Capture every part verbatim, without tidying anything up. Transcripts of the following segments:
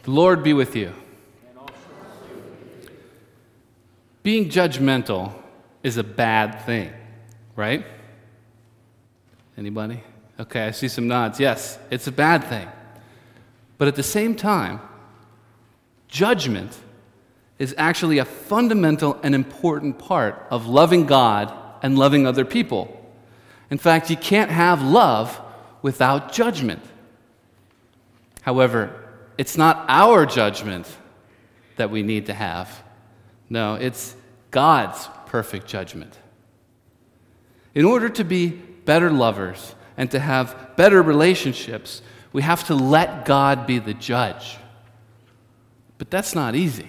The Lord be with you. Being judgmental is a bad thing, right? Anybody? Okay, I see some nods. Yes, it's a bad thing. But at the same time, judgment is actually a fundamental and important part of loving God and loving other people. In fact, you can't have love without judgment. However, it's not our judgment that we need to have. No, it's God's perfect judgment. In order to be better lovers and to have better relationships, we have to let God be the judge. But that's not easy.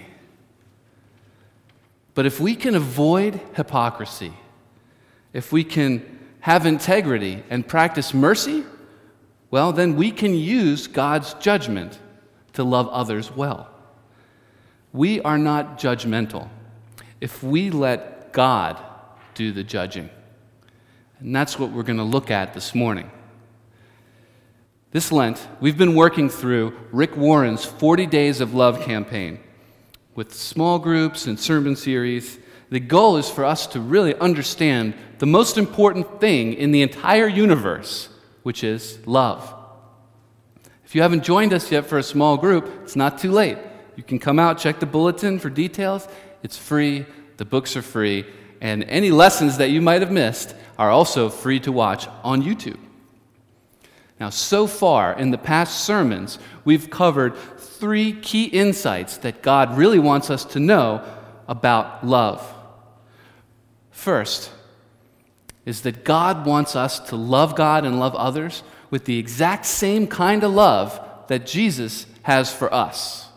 But if we can avoid hypocrisy, if we can have integrity and practice mercy, well, then we can use God's judgment to love others well. We are not judgmental if we let God do the judging. And that's what we're going to look at this morning. This Lent, we've been working through Rick Warren's forty Days of Love campaign with small groups and sermon series. The goal is for us to really understand the most important thing in the entire universe, which is love. If you haven't joined us yet for a small group, it's not too late. You can come out, check the bulletin for details. It's free, the books are free, and any lessons that you might have missed are also free to watch on YouTube. Now, so far in the past sermons, we've covered three key insights that God really wants us to know about love. First is that God wants us to love God and love others with the exact same kind of love that Jesus has for us.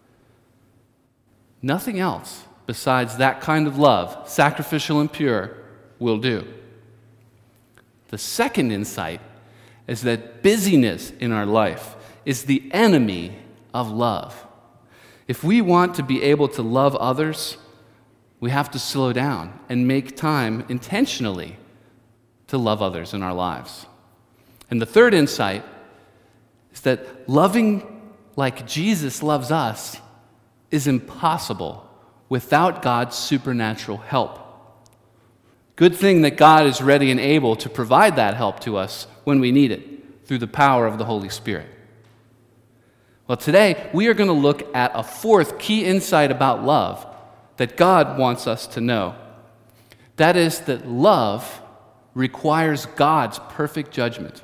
Nothing else besides that kind of love, sacrificial and pure, will do. The second insight is that busyness in our life is the enemy of love. If we want to be able to love others, we have to slow down and make time intentionally to love others in our lives. And the third insight is that loving like Jesus loves us is impossible without God's supernatural help. Good thing that God is ready and able to provide that help to us when we need it through the power of the Holy Spirit. Well, today we are going to look at a fourth key insight about love that God wants us to know. That is that love requires God's perfect judgment.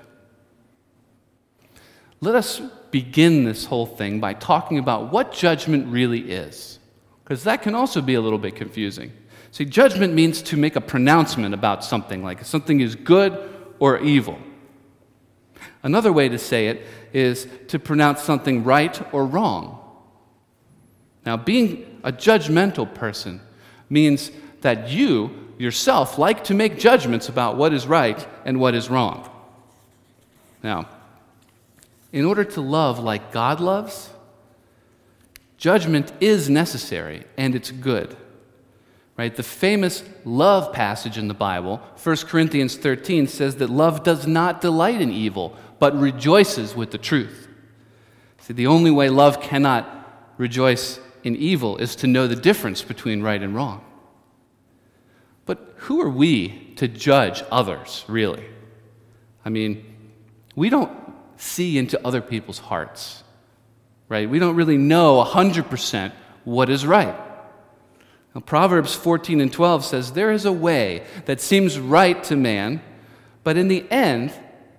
Let us begin this whole thing by talking about what judgment really is, because that can also be a little bit confusing. See, judgment means to make a pronouncement about something, like something is good or evil. Another way to say it is to pronounce something right or wrong. Now, being a judgmental person means that you yourself like to make judgments about what is right and what is wrong. Now, in order to love like God loves, judgment is necessary and it's good. Right? The famous love passage in the Bible, First Corinthians thirteen, says that love does not delight in evil, but rejoices with the truth. See, the only way love cannot rejoice in evil is to know the difference between right and wrong. But who are we to judge others, really? I mean, we don't see into other people's hearts, right? We don't really know one hundred percent what is right. Now, Proverbs fourteen and twelve says, "There is a way that seems right to man, but in the end,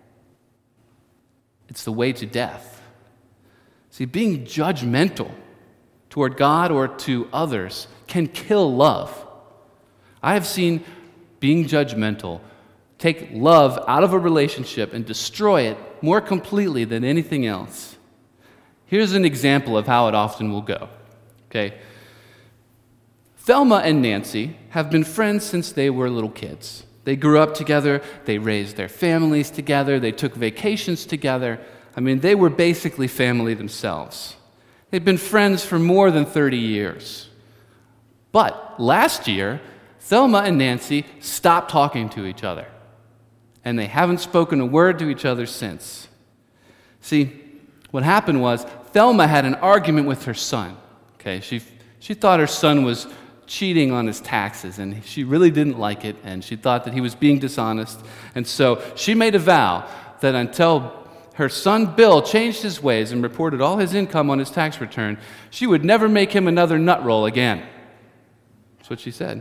it's the way to death." See, being judgmental toward God or to others can kill love. I have seen being judgmental take love out of a relationship and destroy it more completely than anything else. Here's an example of how it often will go. Okay? Thelma and Nancy have been friends since they were little kids. They grew up together, they raised their families together, they took vacations together. I mean, they were basically family themselves. They've been friends for more than thirty years. But last year, Thelma and Nancy stopped talking to each other, and they haven't spoken a word to each other since. See, what happened was Thelma had an argument with her son. Okay, she, she thought her son was cheating on his taxes, and she really didn't like it, and she thought that he was being dishonest. And so she made a vow that until her son Bill changed his ways and reported all his income on his tax return, she would never make him another nut roll again. That's what she said.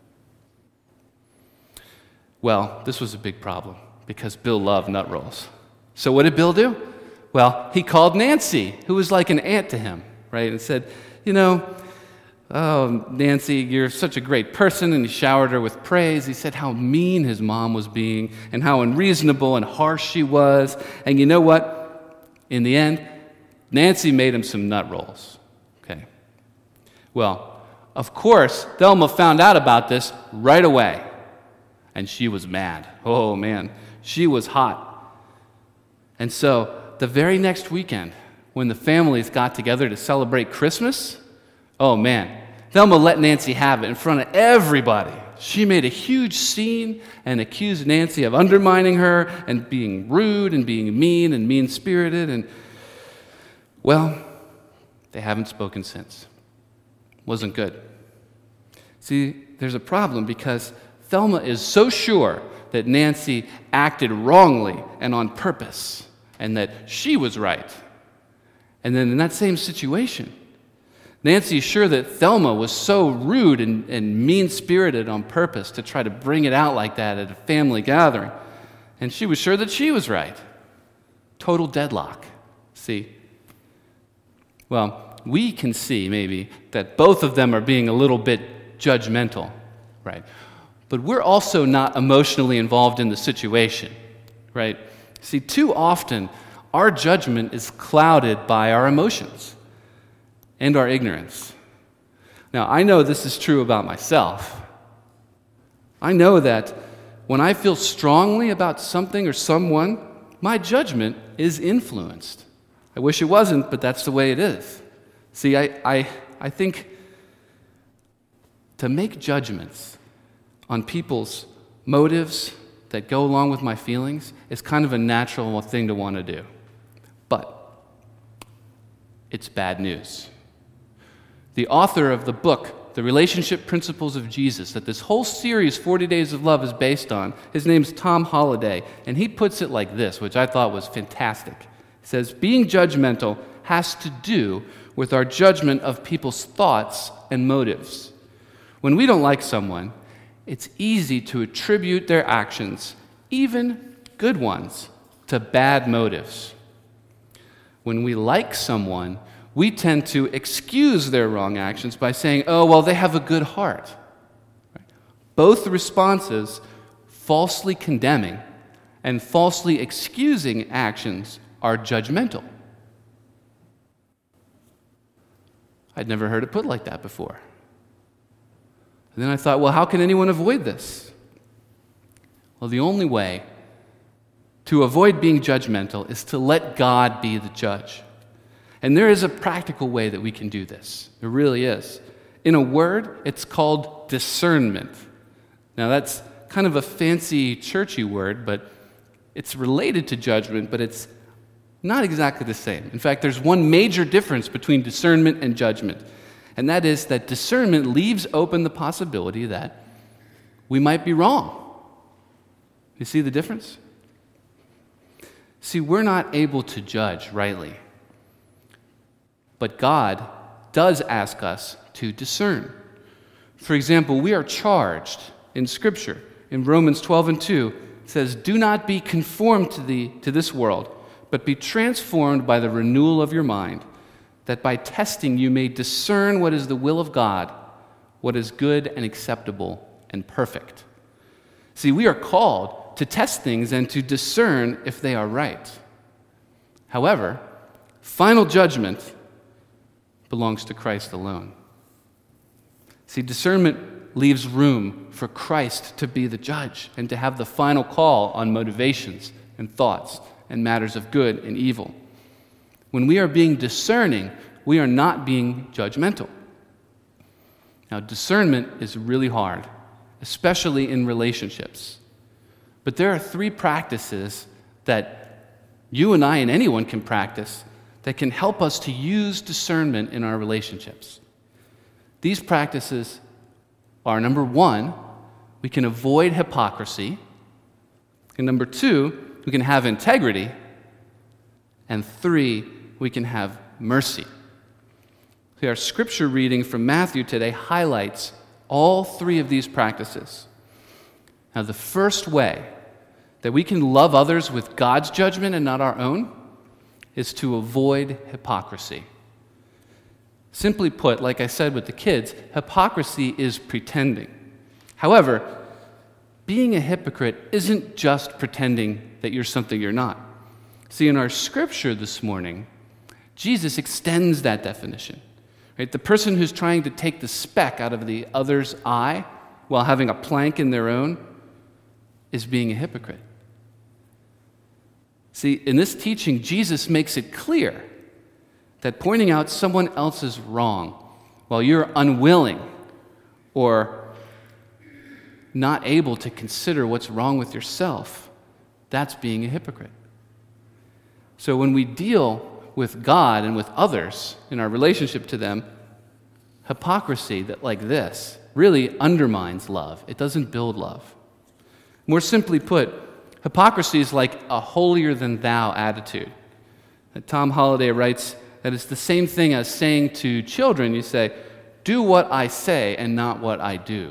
Well, this was a big problem because Bill loved nut rolls. So what did Bill do? Well, he called Nancy, who was like an aunt to him, right, and said, you know, oh, Nancy, you're such a great person, and he showered her with praise. He said how mean his mom was being and how unreasonable and harsh she was. And you know what? In the end, Nancy made him some nut rolls. Okay. Well, of course, Thelma found out about this right away, and she was mad. Oh, man, she was hot. And so the very next weekend, when the families got together to celebrate Christmas, oh man, Thelma let Nancy have it in front of everybody. She made a huge scene and accused Nancy of undermining her and being rude and being mean and mean-spirited. And, well, they haven't spoken since. Wasn't good. See, there's a problem because Thelma is so sure that Nancy acted wrongly and on purpose and that she was right. And then in that same situation, Nancy is sure that Thelma was so rude and, and mean-spirited on purpose to try to bring it out like that at a family gathering. And she was sure that she was right. Total deadlock. See? Well, we can see maybe that both of them are being a little bit judgmental, right? But we're also not emotionally involved in the situation, right? See, too often, our judgment is clouded by our emotions and our ignorance. Now, I know this is true about myself. I know that when I feel strongly about something or someone, my judgment is influenced. I wish it wasn't, but that's the way it is. See, I, I, I think to make judgments on people's motives that go along with my feelings is kind of a natural thing to want to do. But it's bad news. The author of the book, The Relationship Principles of Jesus, that this whole series, forty Days of Love, is based on, his name's Tom Holliday, and he puts it like this, which I thought was fantastic. He says, being judgmental has to do with our judgment of people's thoughts and motives. When we don't like someone, it's easy to attribute their actions, even good ones, to bad motives. When we like someone, we tend to excuse their wrong actions by saying, oh, well, they have a good heart. Right? Both responses, falsely condemning and falsely excusing actions, are judgmental. I'd never heard it put like that before. And then I thought, well, how can anyone avoid this? Well, the only way to avoid being judgmental is to let God be the judge. And there is a practical way that we can do this. There really is. In a word, it's called discernment. Now, that's kind of a fancy, churchy word, but it's related to judgment, but it's not exactly the same. In fact, there's one major difference between discernment and judgment, and that is that discernment leaves open the possibility that we might be wrong. You see the difference? See, we're not able to judge rightly. But God does ask us to discern. For example, we are charged in Scripture, in Romans twelve and two, it says, do not be conformed to, the, to this world, but be transformed by the renewal of your mind, that by testing you may discern what is the will of God, what is good and acceptable and perfect. See, we are called to test things and to discern if they are right. However, final judgment belongs to Christ alone. See, discernment leaves room for Christ to be the judge and to have the final call on motivations and thoughts and matters of good and evil. When we are being discerning, we are not being judgmental. Now, discernment is really hard, especially in relationships. But there are three practices that you and I and anyone can practice that can help us to use discernment in our relationships. These practices are, number one, we can avoid hypocrisy, and number two, we can have integrity, and three, we can have mercy. See, our scripture reading from Matthew today highlights all three of these practices. Now, the first way that we can love others with God's judgment and not our own is to avoid hypocrisy. Simply put, like I said with the kids, hypocrisy is pretending. However, being a hypocrite isn't just pretending that you're something you're not. See, in our scripture this morning, Jesus extends that definition. Right? The person who's trying to take the speck out of the other's eye while having a plank in their own is being a hypocrite. See, in this teaching, Jesus makes it clear that pointing out someone else's wrong while you're unwilling or not able to consider what's wrong with yourself, that's being a hypocrite. So when we deal with God and with others in our relationship to them, hypocrisy that like this really undermines love. It doesn't build love. More simply put, hypocrisy is like a holier-than-thou attitude. Tom Holliday writes that it's the same thing as saying to children, you say, do what I say and not what I do.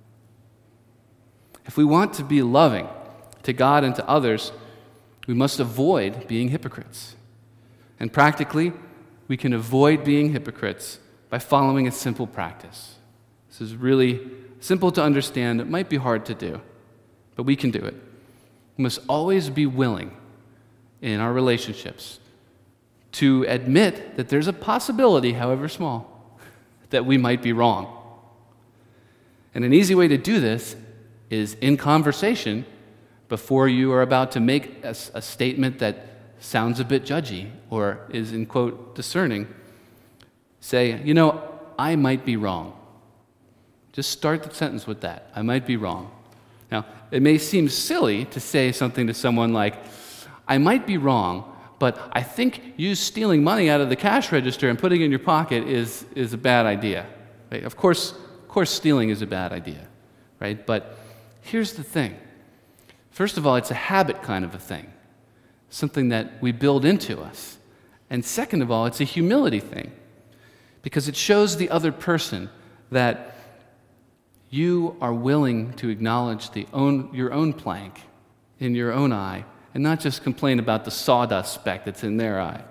If we want to be loving to God and to others, we must avoid being hypocrites. And practically, we can avoid being hypocrites by following a simple practice. This is really simple to understand. It might be hard to do, but we can do it. We must always be willing in our relationships to admit that there's a possibility, however small, that we might be wrong. And an easy way to do this is in conversation before you are about to make a, a statement that sounds a bit judgy or is, in quote, discerning. Say, you know, I might be wrong. Just start the sentence with that. I might be wrong. Now, it may seem silly to say something to someone like, I might be wrong, but I think you stealing money out of the cash register and putting it in your pocket is, is a bad idea. Right? Of course, of course, stealing is a bad idea, right? But here's the thing. First of all, it's a habit kind of a thing, something that we build into us. And second of all, it's a humility thing, because it shows the other person that you are willing to acknowledge the own, your own plank in your own eye and not just complain about the sawdust speck that's in their eye.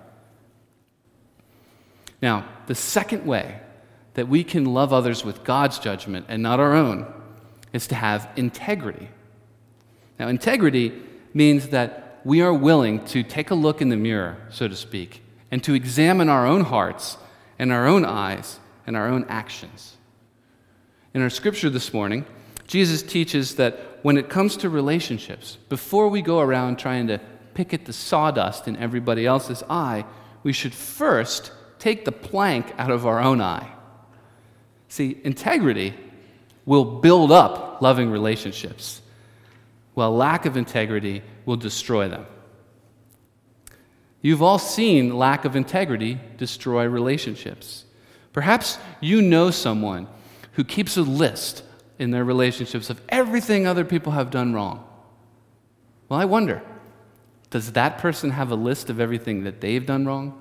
Now, the second way that we can love others with God's judgment and not our own is to have integrity. Now, integrity means that we are willing to take a look in the mirror, so to speak, and to examine our own hearts and our own eyes and our own actions. In our scripture this morning, Jesus teaches that when it comes to relationships, before we go around trying to pick at the sawdust in everybody else's eye, we should first take the plank out of our own eye. See, integrity will build up loving relationships, while lack of integrity will destroy them. You've all seen lack of integrity destroy relationships. Perhaps you know someone who keeps a list in their relationships of everything other people have done wrong. Well, I wonder, does that person have a list of everything that they've done wrong?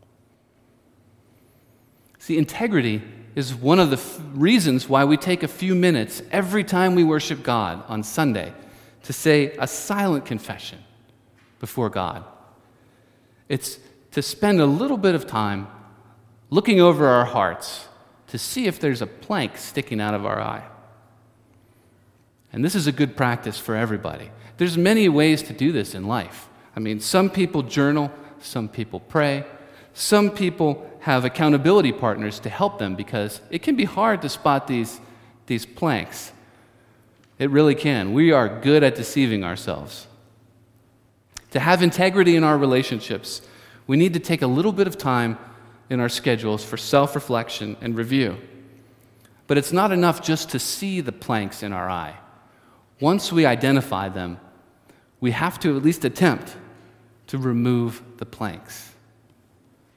See, integrity is one of the f- reasons why we take a few minutes every time we worship God on Sunday to say a silent confession before God. It's to spend a little bit of time looking over our hearts to see if there's a plank sticking out of our eye. And this is a good practice for everybody. There's many ways to do this in life. I mean, some people journal, some people pray, some people have accountability partners to help them because it can be hard to spot these, these planks. It really can. We are good at deceiving ourselves. To have integrity in our relationships, we need to take a little bit of time in our schedules for self-reflection and review. But it's not enough just to see the planks in our eye. Once we identify them, we have to at least attempt to remove the planks.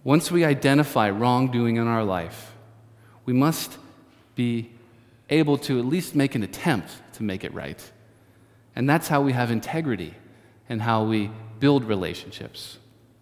Once we identify wrongdoing in our life, we must be able to at least make an attempt to make it right. And that's how we have integrity and how we build relationships.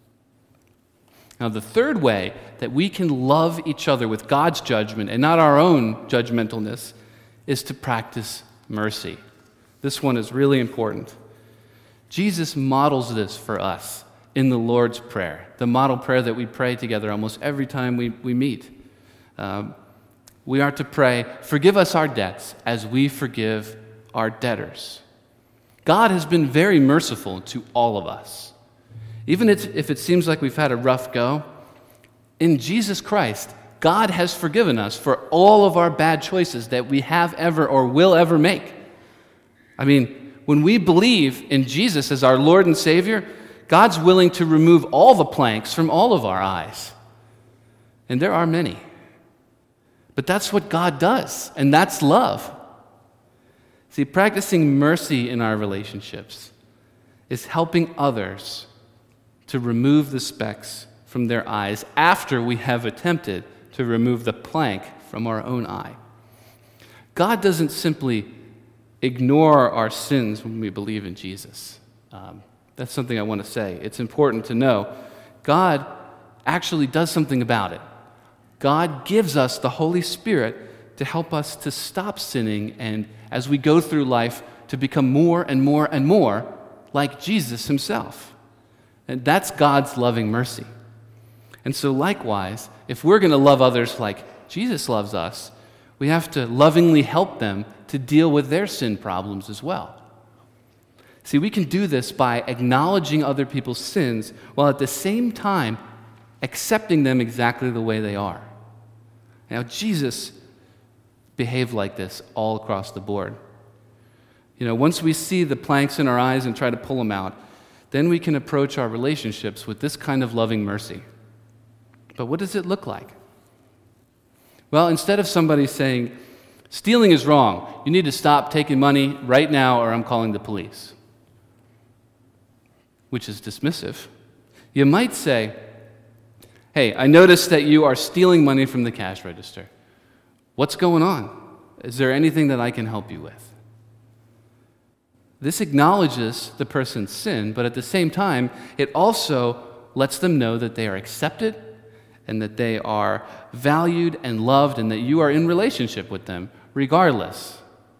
Now, the third way that we can love each other with God's judgment and not our own judgmentalness is to practice mercy. This one is really important. Jesus models this for us in the Lord's Prayer, the model prayer that we pray together almost every time we, we meet. Um, we are to pray, "Forgive us our debts as we forgive our debtors." God has been very merciful to all of us. Even if it seems like we've had a rough go, in Jesus Christ, God has forgiven us for all of our bad choices that we have ever or will ever make. I mean, when we believe in Jesus as our Lord and Savior, God's willing to remove all the planks from all of our eyes. And there are many. But that's what God does, and that's love. See, practicing mercy in our relationships is helping others to remove the specks from their eyes after we have attempted to remove the plank from our own eye. God doesn't simply ignore our sins when we believe in Jesus. Um, that's something I want to say. It's important to know. God actually does something about it. God gives us the Holy Spirit to help us to stop sinning and, as we go through life, to become more and more and more like Jesus himself. And that's God's loving mercy. And so likewise, if we're going to love others like Jesus loves us, we have to lovingly help them to deal with their sin problems as well. See, we can do this by acknowledging other people's sins while at the same time accepting them exactly the way they are. Now, Jesus behaved like this all across the board. You know, once we see the planks in our eyes and try to pull them out, then we can approach our relationships with this kind of loving mercy. But what does it look like? Well, instead of somebody saying, "Stealing is wrong, you need to stop taking money right now or I'm calling the police," which is dismissive, you might say, "Hey, I noticed that you are stealing money from the cash register. What's going on? Is there anything that I can help you with?" This acknowledges the person's sin, but at the same time, it also lets them know that they are accepted and that they are valued and loved and that you are in relationship with them regardless.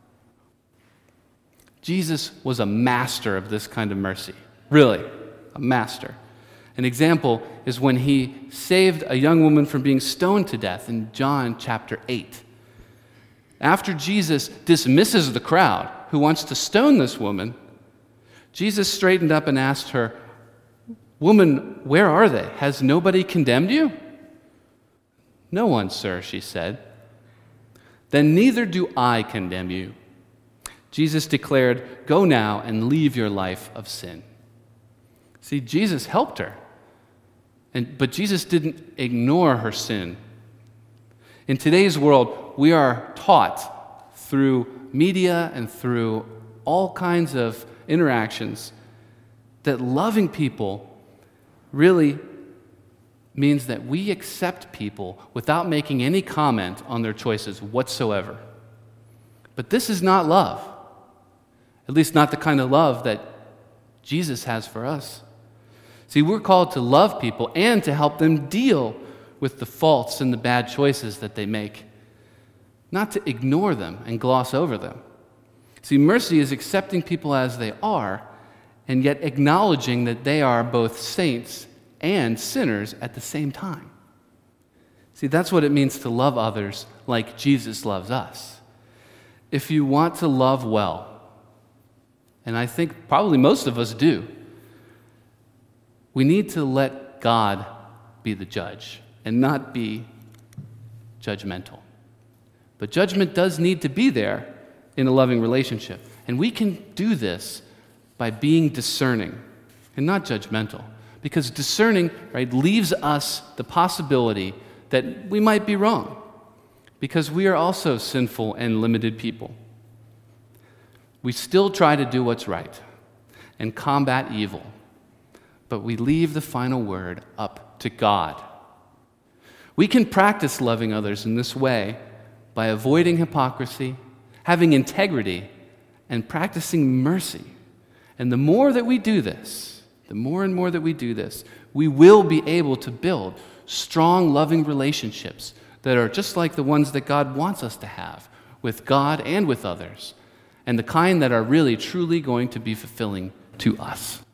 Jesus was a master of this kind of mercy. Really, a master. An example is when he saved a young woman from being stoned to death in John chapter eight. After Jesus dismisses the crowd who wants to stone this woman, Jesus straightened up and asked her, "Woman, where are they? Has nobody condemned you?" "No one, sir," she said. "Then neither do I condemn you." Jesus declared, "Go now and leave your life of sin." See, Jesus helped her, and, but Jesus didn't ignore her sin. In today's world, we are taught through media and through all kinds of interactions that loving people really means that we accept people without making any comment on their choices whatsoever. But this is not love, at least not the kind of love that Jesus has for us. See, we're called to love people and to help them deal with the faults and the bad choices that they make, not to ignore them and gloss over them. See, mercy is accepting people as they are and yet acknowledging that they are both saints and sinners at the same time. See, that's what it means to love others like Jesus loves us. If you want to love well, and I think probably most of us do, we need to let God be the judge and not be judgmental. But judgment does need to be there in a loving relationship. And we can do this by being discerning and not judgmental. Because discerning, right, leaves us the possibility that we might be wrong. Because we are also sinful and limited people. We still try to do what's right and combat evil. But we leave the final word up to God We can practice loving others in this way by avoiding hypocrisy, having integrity, and practicing mercy. And the more that we do this, the more and more that we do this, we will be able to build strong, loving relationships that are just like the ones that God wants us to have with God and with others, and the kind that are really, truly going to be fulfilling to us.